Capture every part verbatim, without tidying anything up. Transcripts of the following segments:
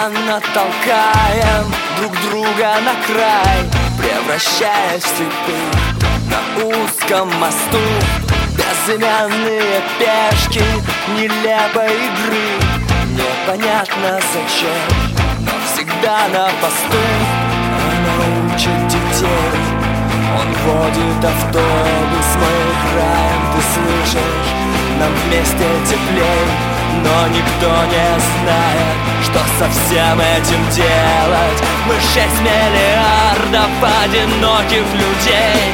Постоянно толкаем друг друга на край, превращаясь в слепых на узком мосту. Безымянные пешки нелепой игры, непонятно зачем, но всегда на посту. Она учит детей, он водит автобус, мы играем, ты слышишь, нам вместе теплей. Но никто не знает, что со всем этим делать. Мы шесть миллиардов одиноких людей.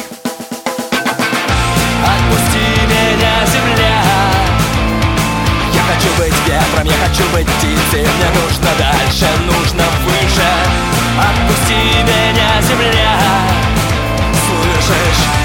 Отпусти меня, земля. Я хочу быть ветром, я хочу быть птицей. Мне нужно дальше, нужно выше. Отпусти меня, земля. Слышишь?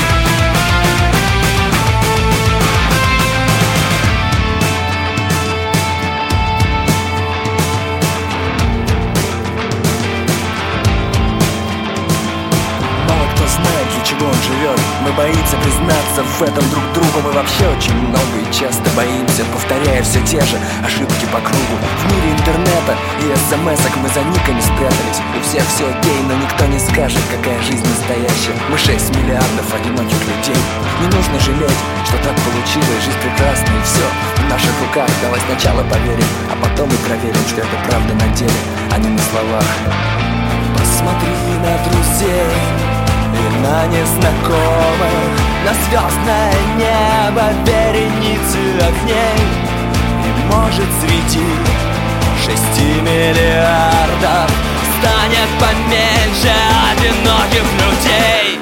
Знает, для чего он живет. Мы боимся признаться в этом друг другу. Мы вообще очень много и часто боимся, повторяя все те же ошибки по кругу. В мире интернета и смс-ок мы за никами спрятались. У всех все окей, но никто не скажет, какая жизнь настоящая. Мы шесть миллиардов одиноких людей. Не нужно жалеть, что так получилось. Жизнь прекрасна и все в наших руках. Давай сначала поверим, а потом и проверим, что это правда на деле, а не на словах. Посмотри на друзей и на незнакомых, на звездное небо вереницы огней. И может среди шести миллиардов станет поменьше одиноких людей.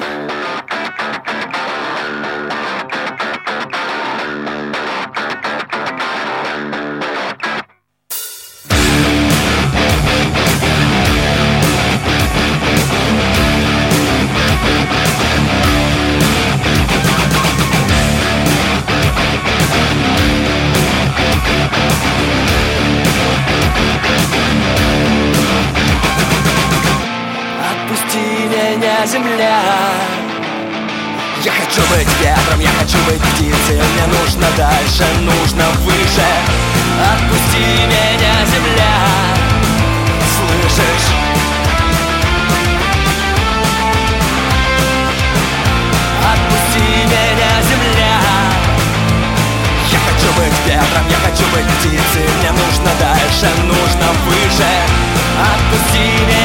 Земля. Я хочу быть ветром, я хочу быть птицей. Мне нужно дальше, нужно выше. Отпусти меня, земля. Слышишь? Отпусти меня, земля. Я хочу быть ветром, я хочу быть птицей. Мне нужно дальше, нужно выше. Отпусти меня.